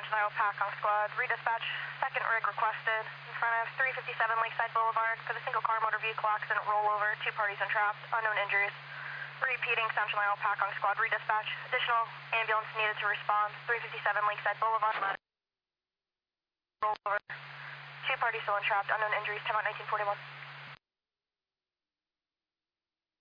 Central Iowa Pacong Squad. Redispatch, second rig requested. In front of 357 Lakeside Boulevard for the single car motor vehicle accident rollover. 2 parties entrapped, unknown injuries. Repeating Central Iowa Pacong Squad. Redispatch, additional ambulance needed to respond. 357 Lakeside Boulevard. Rollover. 2 parties still entrapped, unknown injuries. Time out 1941.